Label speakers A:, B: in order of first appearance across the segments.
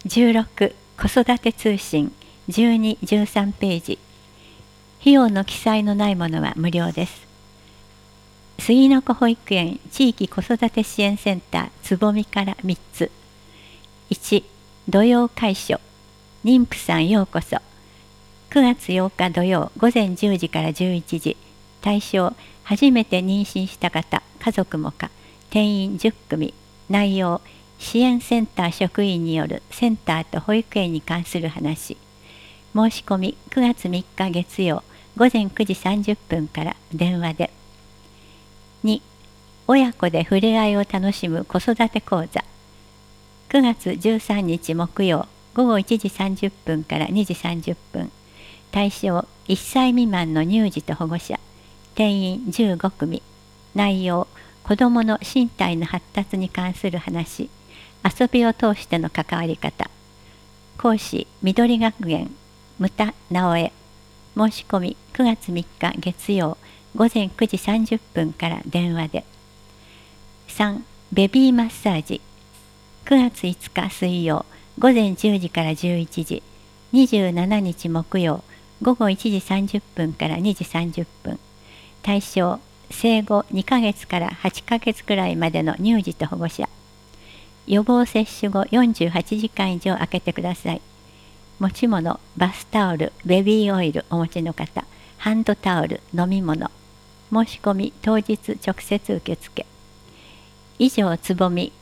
A: 16子育て通信12、13ページ。費用の記載のないものは無料です。杉の子保育園地域子育て支援センターつぼみから3つ。1、土曜開所。妊婦さんようこそ。9月8日土曜午前10時から11時。対象、初めて妊娠した方、家族もか。定員10組。内容、支援センター職員によるセンターと保育園に関する話。申し込み9月3日月曜午前9時30分から電話で。2、親子で触れ合いを楽しむ子育て講座。9月13日木曜午後1時30分から2時30分。対象、1歳未満の乳児と保護者。定員15組。内容、子どもの身体の発達に関する話。遊びを通しての関わり方。講師、緑学園牟田直江。申し込み9月3日月曜午前9時30分から電話で。3、ベビーマッサージ。9月5日水曜午前10時から11時。27日木曜午後1時30分から2時30分。対象、生後2ヶ月から8ヶ月くらいまでの乳児と保護者。予防接種後48時間以上空けてください。持ち物、バスタオル、ベビーオイルお持ちの方、ハンドタオル、飲み物。申し込み当日直接受付。以上つぼみ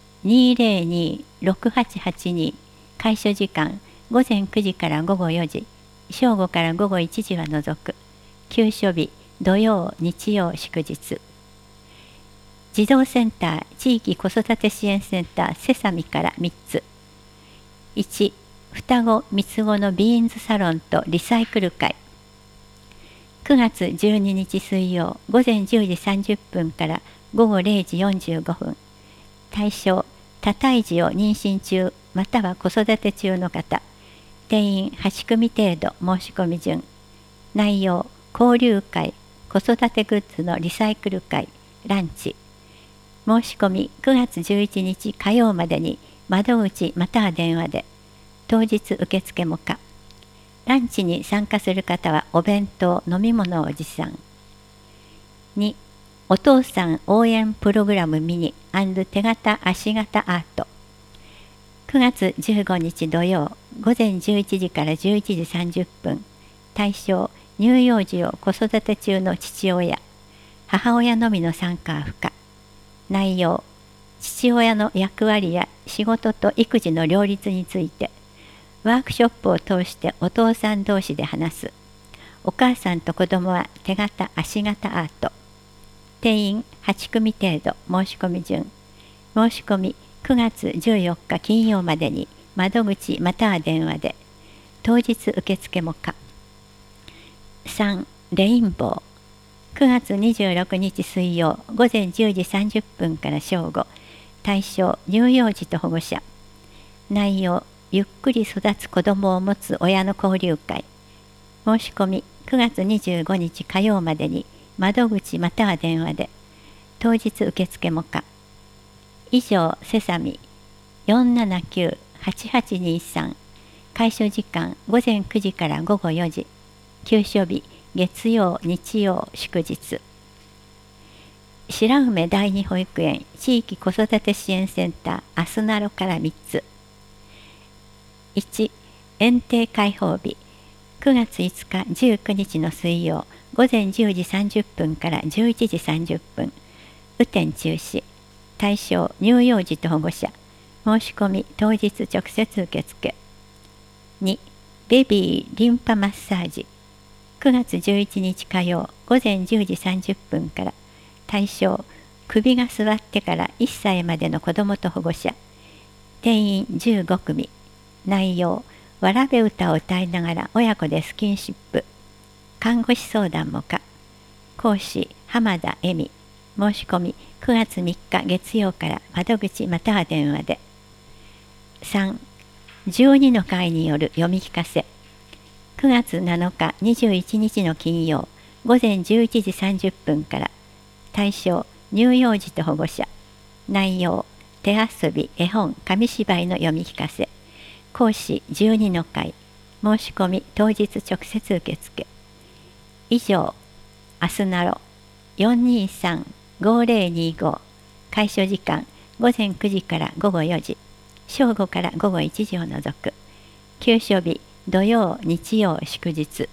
A: 202-6882。開所時間午前9時から午後4時、正午から午後1時は除く。休所日土曜、日曜、祝日。児童センター地域子育て支援センターセサミから3つ。1、双子三つ子のビーンズサロンとリサイクル会。9月12日水曜午前10時30分から午後0時45分。対象、多胎児を妊娠中または子育て中の方。定員8組程度。申し込み順。内容、交流会、子育てグッズのリサイクル会、ランチ。申し込み9月11日火曜までに窓口または電話で。当日受付も可。ランチに参加する方はお弁当、飲み物を持参。2、お父さん応援プログラムミニ&手形足形アート。9月15日土曜午前11時から11時30分。対象、乳幼児を子育て中の父親。母親のみの参加は不可。内容、父親の役割や仕事と育児の両立について。ワークショップを通してお父さん同士で話す。お母さんと子供は手形足形アート。定員8組程度。申し込み順。申し込み9月14日金曜までに窓口または電話で。当日受付も可。3、レインボー。9月26日水曜午前10時30分から正午。対象、乳幼児と保護者。内容、ゆっくり育つ子どもを持つ親の交流会。申し込み9月25日火曜までに窓口または電話で。当日受付も可。以上、セサミ 479-8823。開所時間午前9時から午後4時。休所日月曜、日曜、祝日。白梅第二保育園地域子育て支援センターアスナロから3つ。1、園庭開放日。9月5日19日の水曜午前10時30分から11時30分。雨天中止。対象、乳幼児と保護者。申し込み当日直接受付。2、ベビーリンパマッサージ。9月11日火曜午前10時30分から。対象、首が座ってから1歳までの子どもと保護者。定員15組。内容、わらべ歌を歌いながら親子でスキンシップ。看護師相談も可。講師、浜田恵美。申し込み9月3日月曜から窓口または電話で。3、12の会による読み聞かせ。9月7日21日の金曜午前11時30分から。対象、乳幼児と保護者。内容、手遊び、絵本、紙芝居の読み聞かせ。 講師12の会、申し込み当日直接受付。以上、アスナロ423-5025、開所時間午前9時から午後4時、正午から午後1時を除く。休所日土曜日曜祝日。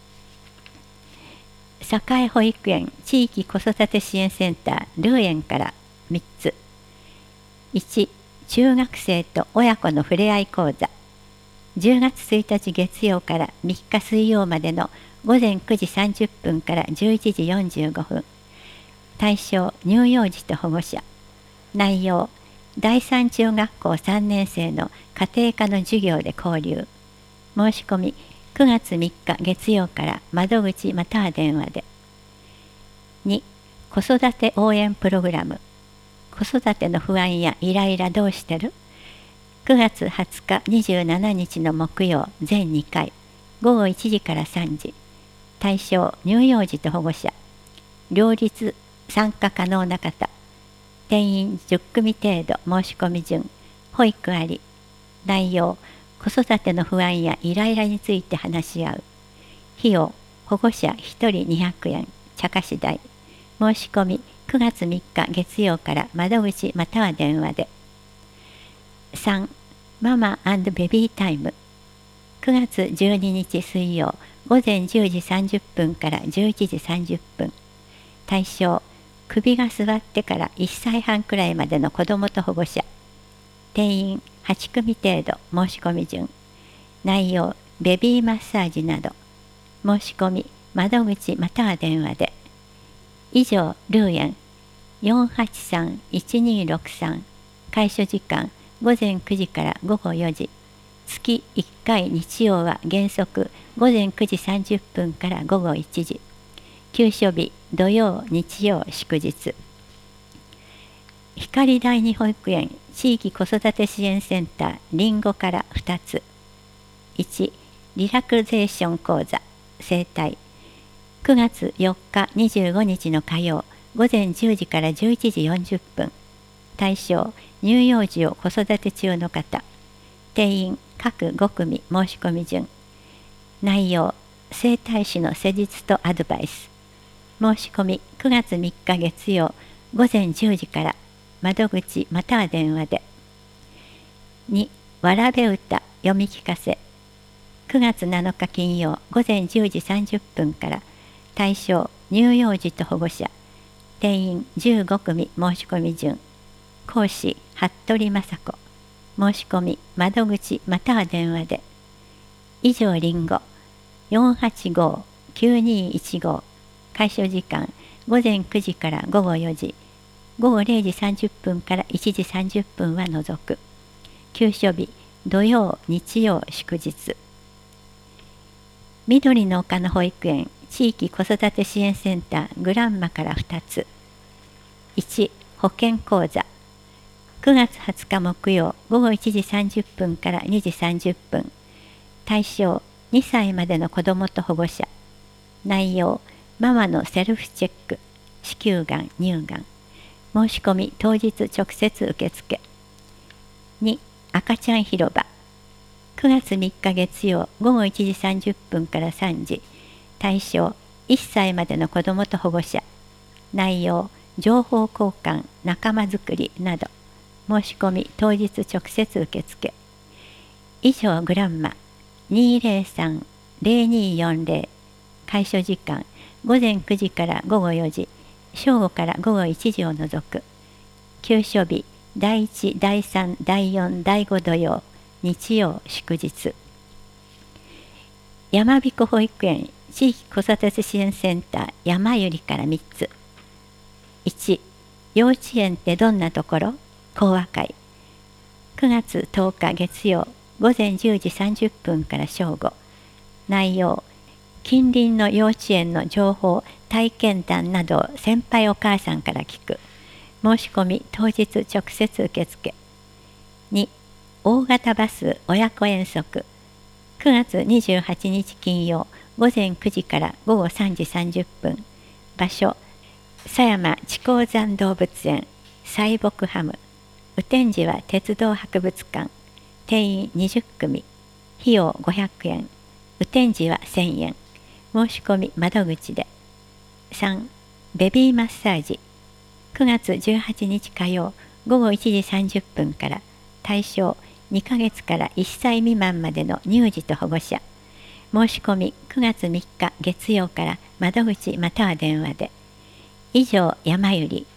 A: 栄保育園地域子育て支援センタールーエンから3つ。1、中学生と親子のふれあい講座。10月1日月曜から3日水曜までの午前9時30分から11時45分。対象乳幼児と保護者。内容第三中学校3年生の家庭科の授業で交流。申し込み9月3日月曜から窓口または電話で。2、子育て応援プログラム。子育ての不安やイライラどうしてる？9月20日27日の木曜全2回午後1時から3時。対象乳幼児と保護者。両立参加可能な方。定員10組程度。申し込み順。保育あり。内容子育ての不安やイライラについて話し合う。費用保護者1人200円。茶菓子代。申し込み9月3日月曜から窓口または電話で。3、ママ&ベビータイム。9月12日水曜午前10時30分から11時30分。対象首が座ってから1歳半くらいまでの子どもと保護者。定員8組程度。申し込み順。内容ベビーマッサージなど。申し込み窓口または電話で。以上、ルーエン 483-1263。開所時間午前9時から午後4時。月1回日曜は原則午前9時30分から午後1時。休所日土曜日曜祝日。光第二保育園地域子育て支援センターりんごから2つ。1、リラクゼーション講座整体。9月4日25日の火曜午前10時から11時40分。対象乳幼児を子育て中の方。定員各5組。申し込み順。内容整体師の施術とアドバイス。申し込み9月3日月曜午前10時から窓口または電話で。2、わらべ歌読み聞かせ。9月7日金曜午前10時30分から。対象乳幼児と保護者。定員15組。申し込み順。講師服部雅子。申し込み窓口または電話で。以上りんご 485-9215。開所時間午前9時から午後4時。午後0時30分から1時30分は除く。休所日土曜日曜祝日。緑の丘の保育園地域子育て支援センターグランマから2つ。1、保健講座。9月20日木曜午後1時30分から2時30分。対象2歳までの子どもと保護者。内容ママのセルフチェック。子宮がん乳がん。申し込み当日直接受付。2、赤ちゃん広場。9月3日月曜午後1時30分から3時。対象1歳までの子どもと保護者。内容情報交換仲間づくりなど。申し込み当日直接受付。以上グランマ 203-0240。開所時間午前9時から午後4時。正午から午後1時を除く。休所日第1、第3、第4、第5土曜日曜祝日。山彦保育園地域子育て支援センター山ゆりから3つ。1、幼稚園ってどんなところ？講話会。9月10日月曜午前10時30分から正午。内容近隣の幼稚園の情報体験談などを先輩お母さんから聞く。申し込み当日直接受付。2、大型バス親子遠足。9月28日金曜午前9時から午後3時30分。場所狭山智光山動物園サイボクハム。雨天時は鉄道博物館。 定員20組、費用500円、雨天時は1000円、申し込み窓口で。3、ベビーマッサージ、9月18日火曜午後1時30分から、対象2ヶ月から1歳未満までの乳児と保護者。申し込み9月3日月曜から窓口または電話で。以上、山ゆり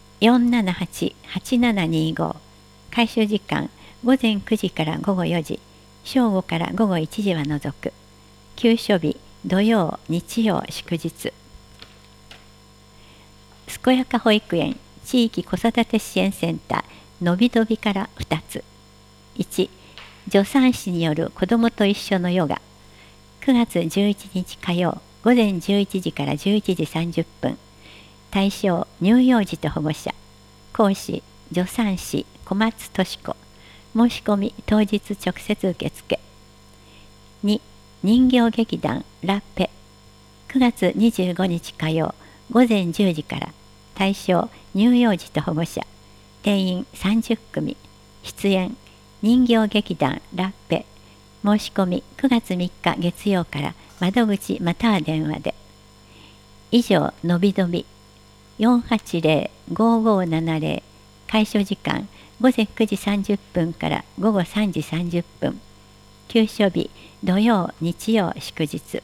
A: 478-8725。開始時間午前9時から午後4時、正午から午後1時は除く。休所日土曜、日曜、祝日。健やか保育園地域子育て支援センターのびのびから2つ。1、助産師による子どもと一緒のヨガ。9月11日火曜午前11時から11時30分。対象乳幼児と保護者。講師助産師小松俊子。申し込み当日直接受付。2、人形劇団ラ・ペ。9月25日火曜午前10時から。対象乳幼児と保護者。定員30組。出演人形劇団ラ・ペ。申し込み9月3日月曜から窓口または電話で。以上、のびのび 480-5570。開所時間午前9時30分から午後3時30分。休所日土曜、日曜、祝日。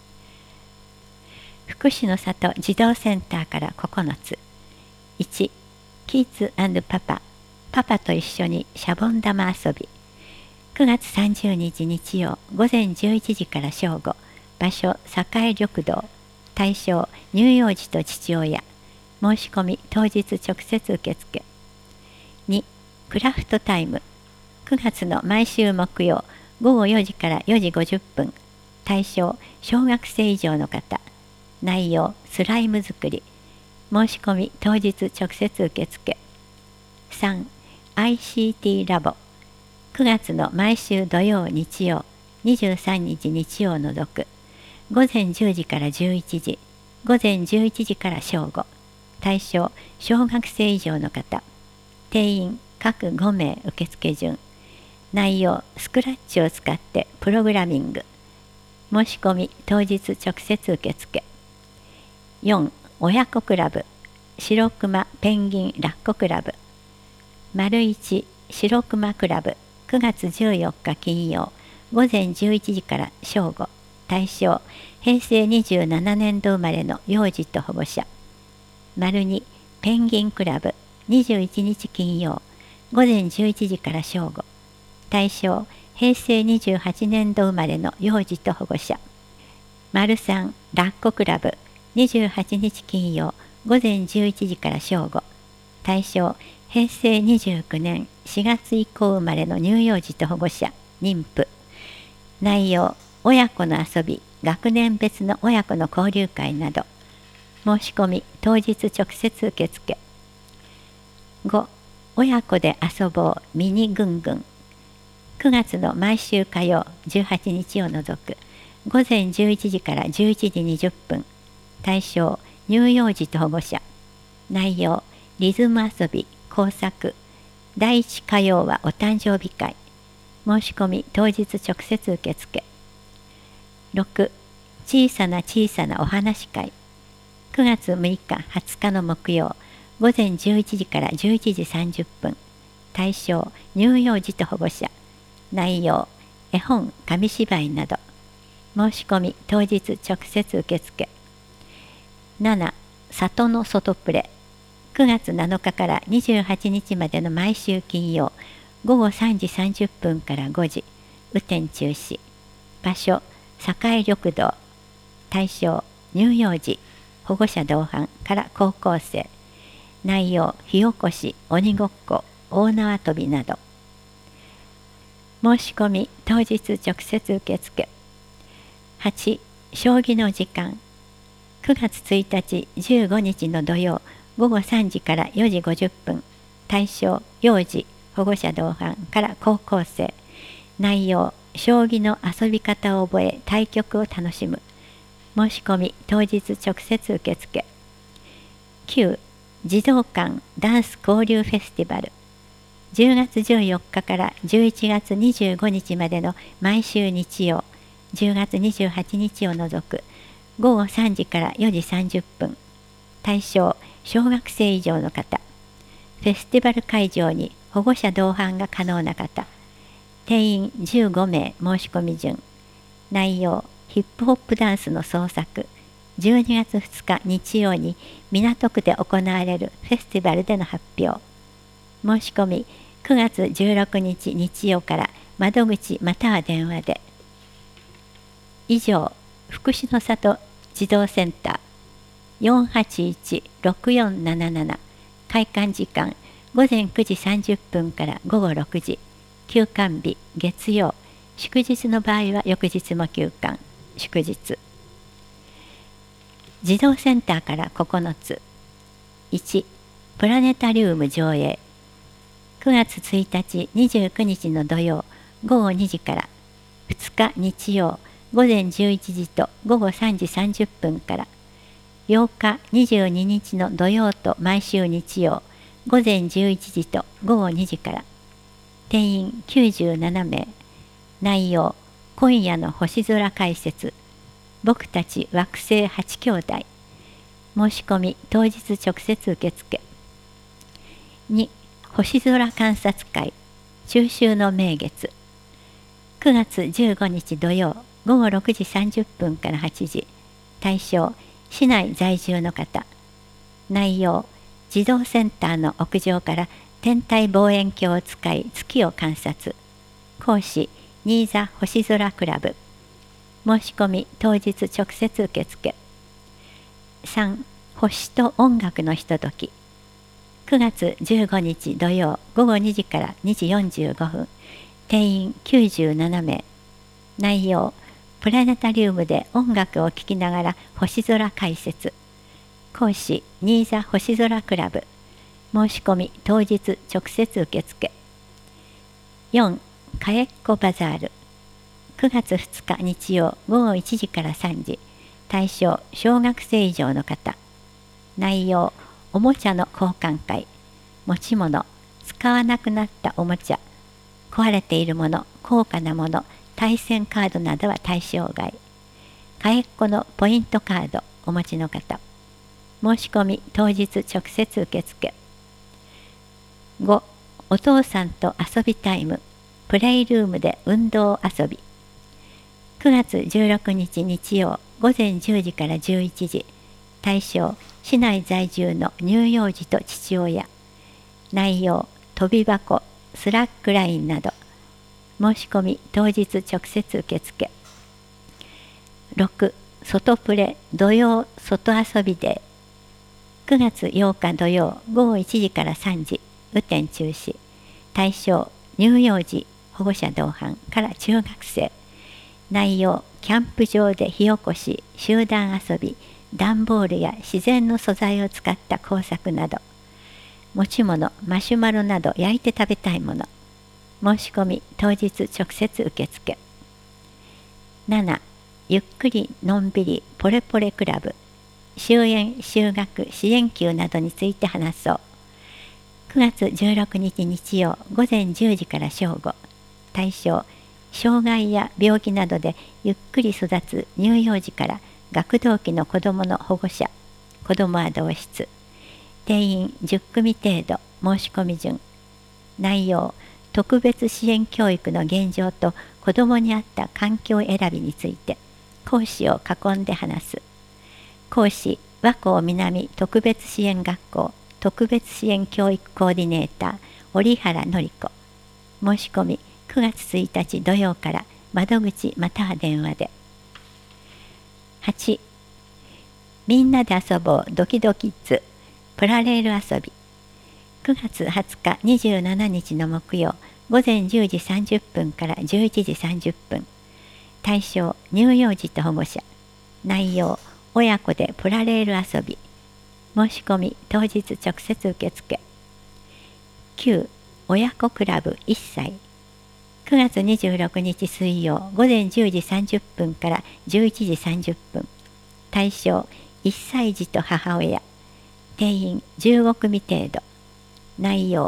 A: 福祉の里児童センターから9つ。1、キッズ&パパ。パパと一緒にシャボン玉遊び。9月30日日曜午前11時から正午。場所栄緑道。対象乳幼児と父親。申し込み当日直接受付。2、クラフトタイム。9月の毎週木曜午後4時から4時50分。対象小学生以上の方。内容スライム作り。申し込み当日直接受付。3、ICT ラボ。9月の毎週土曜日曜23日日曜を除く。午前10時から11時、午前11時から正午。対象小学生以上の方。定員各5名受付順。内容スクラッチを使ってプログラミング。申し込み当日直接受付。4、親子クラブ。白熊ペンギンラッコクラブ。1白熊クラブ。9月14日金曜午前11時から正午。対象平成27年度生まれの幼児と保護者。2ペンギンクラブ。21日金曜午前11時から正午。対象平成28年度生まれの幼児と保護者。3ラッコクラブ。28日金曜午前11時から正午。対象平成29年4月以降生まれの乳幼児と保護者、妊婦。内容親子の遊び、学年別の親子の交流会など。申し込み当日直接受付。5、親子で遊ぼうミニぐんぐん。9月の毎週火曜18日を除く。午前11時から11時20分。対象乳幼児と保護者。内容リズム遊び、工作。第1火曜はお誕生日会。申し込み当日直接受付。6、小さな小さなお話会。9月6日20日の木曜午前11時から11時30分。対象乳幼児と保護者。内容絵本、紙芝居など。申し込み当日直接受付。7、里の外プレ。9月7日から28日までの毎週金曜午後3時30分から5時。雨天中止。場所栄緑道。対象乳幼児、保護者同伴から高校生。内容火起こし、鬼ごっこ、大縄跳びなど。申し込み当日直接受付。8、将棋の時間。9月1日15日の土曜午後3時から4時50分。対象幼児、保護者同伴から高校生。内容将棋の遊び方を覚え対局を楽しむ。申し込み当日直接受付。9、児童館ダンス交流フェスティバル。 10月14日から11月25日までの毎週日曜、10月28日を除く午後3時から4時30分、対象小学生以上の方、フェスティバル会場に保護者同伴が可能な方、定員15名申し込み順、内容ヒップホップダンスの創作、12月2日日曜に港区で行われるフェスティバルでの発表。申し込み9月16日日曜から窓口または電話で。以上、福祉の里児童センター 481-6477 開館時間午前9時30分から午後6時、休館日月曜、祝日の場合は翌日も休館、祝日。児童センターから9つ。1、プラネタリウム上映。9月1日29日の土曜午後2時から、2日日曜午前11時と午後3時30分から、8日22日の土曜と毎週日曜午前11時と午後2時から。定員97名。内容今夜の星空解説、僕たち惑星8兄弟。申し込み当日直接受付。2、星空観察会中秋の名月。9月15日土曜午後6時30分から8時。対象市内在住の方。内容児童センターの屋上から天体望遠鏡を使い月を観察。講師新座星空クラブ。申し込み当日直接受付。3、星と音楽のひととき。9月15日土曜午後2時から2時45分。定員97名。内容プラネタリウムで音楽を聴きながら星空解説。講師新座星空クラブ。申し込み当日直接受付。4、かえっこバザール。9月2日日曜午後1時から3時。対象小学生以上の方。内容おもちゃの交換会。持ち物、使わなくなったおもちゃ、壊れているもの、高価なもの、対戦カードなどは対象外。かえっこのポイントカードお持ちの方。申し込み当日直接受付。5、お父さんと遊びタイム。プレイルームで運動遊び。9月16日日曜午前10時から11時。対象市内在住の乳幼児と父親。内容飛び箱、スラックラインなど。申し込み当日直接受付。6、外プレ土曜外遊びデー。9月8日土曜午後1時から3時。雨天中止。対象乳幼児、保護者同伴から中学生。内容キャンプ場で火起こし、集団遊び、段ボールや自然の素材を使った工作など。持ち物、マシュマロなど焼いて食べたいもの。申し込み当日直接受付。7、ゆっくりのんびりポレポレクラブ。終演、就学、支援級などについて話そう。9月16日日曜午前10時から正午。対象障害や病気などでゆっくり育つ乳幼児から学童期の子どもの保護者。子どもは同室。定員10組程度。申し込み順。内容特別支援教育の現状と子どもに合った環境選びについて講師を囲んで話す。講師和光南特別支援学校特別支援教育コーディネーター折原典子。申し込み9月1日土曜から窓口または電話で。8、みんなで遊ぼうドキドキッズプラレール遊び。9月20日27日の木曜午前10時30分から11時30分。対象乳幼児と保護者。内容親子でプラレール遊び。申し込み当日直接受付。9、親子クラブ1歳。9月26日水曜午前10時30分から11時30分。対象1歳児と母親。定員15組程度。内容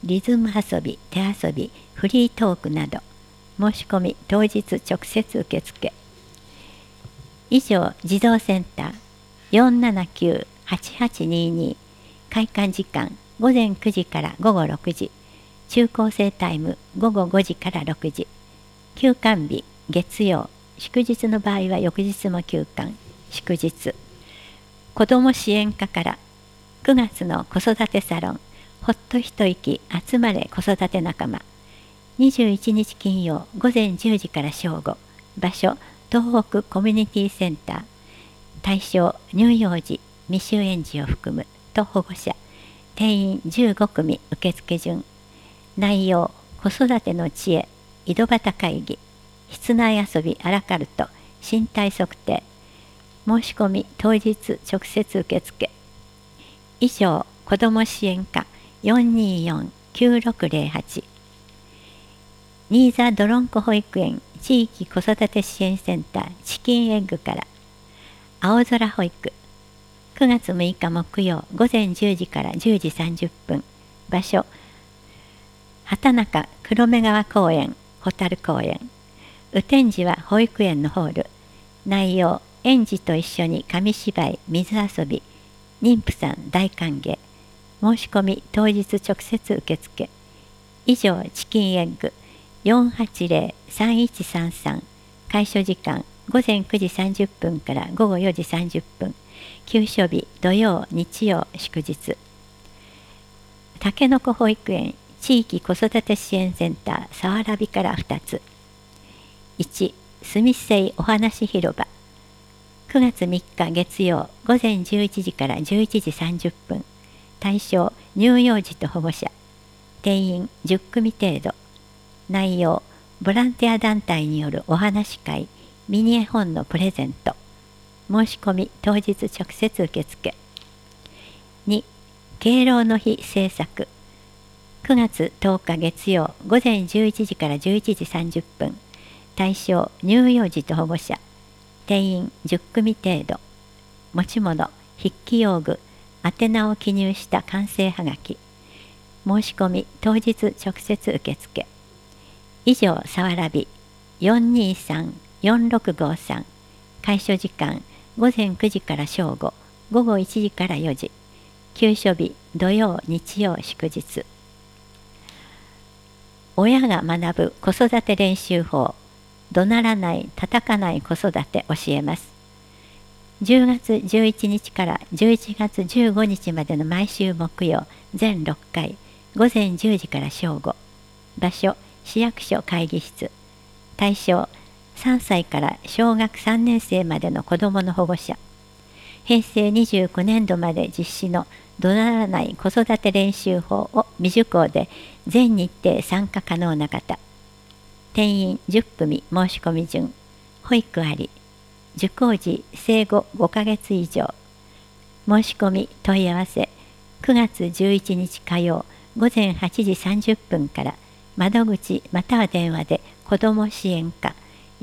A: リズム遊び、手遊び、フリートークなど申し込み当日直接受付。以上、児童センター 479-8822 開館時間午前9時から午後6時、中高生タイム午後5時から6時、休館日月曜、祝日の場合は翌日も休館、祝日。子ども支援課から9月の子育てサロンほっと一息集まれ子育て仲間、21日金曜午前10時から正午、場所東北コミュニティセンター、対象乳幼児未就園児を含むと保護者、定員15組受付順。内容子育ての知恵、井戸端会議、室内遊びアラカルト、身体測定。申し込み当日直接受付。以上、子ども支援課 424-9608 新座どろんこ保育園地域子育て支援センターチキンエッグから青空保育、9月6日木曜午前10時から10時30分、場所畑中黒目川公園ホタル公園。雨天時は保育園のホール。内容園児と一緒に紙芝居、水遊び、妊婦さん大歓迎。申し込み当日直接受付。以上、チキンエッグ 480-3133 開所時間午前9時30分から午後4時30分、休所日土曜日曜祝日。たけのこ保育園地域子育て支援センターさわらびから2つ。1、すみせいお話広場9月3日月曜午前11時から11時30分、対象乳幼児と保護者、定員10組程度。内容ボランティア団体によるお話会、ミニ絵本のプレゼント。申し込み当日直接受付。2、敬老の日制作9月10日月曜午前11時から11時30分、対象乳幼児と保護者、定員10組程度。持ち物筆記用具、宛名を記入した完成はがき。申し込み当日直接受付。以上、さわらび 423-4653 開所時間午前9時から正午、午後1時から4時、休所日土曜日曜祝日。親が学ぶ子育て練習法、怒鳴らない叩かない子育て教えます。10月11日から11月15日までの毎週木曜全6回午前10時から正午、場所市役所会議室。対象3歳から小学3年生までの子どもの保護者。平成29年度まで実施の怒鳴らない子育て練習法を未受講で全日程参加可能な方。定員10組申し込み順。保育あり。受講時生後5ヶ月以上。申し込み問い合わせ9月11日火曜午前8時30分から窓口または電話で子ども支援課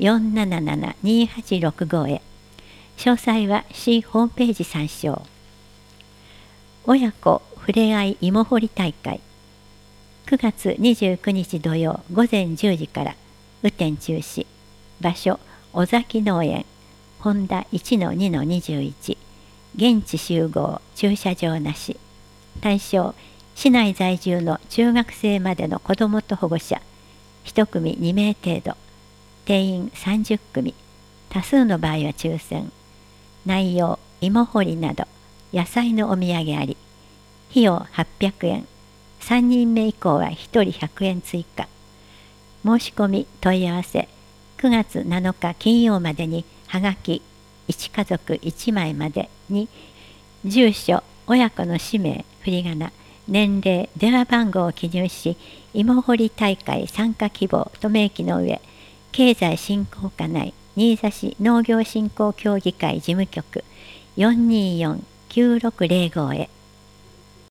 A: 477-2865 へ。詳細は市ホームページ参照。親子ふれあい芋掘り大会9月29日土曜午前10時から雨天中止。場所尾崎農園本田 1-2-21 現地集合駐車場なし。対象市内在住の中学生までの子どもと保護者1組2名程度。定員30組。多数の場合は抽選。内容芋掘りなど野菜のお土産あり。費用800円。3人目以降は1人100円追加。申し込み問い合わせ9月7日金曜までにはがき1家族1枚までに住所、親子の氏名、振り仮名、年齢、電話番号を記入し、芋掘り大会参加希望と明記の上、経済振興課内新座市農業振興協議会事務局 424-9605 へ。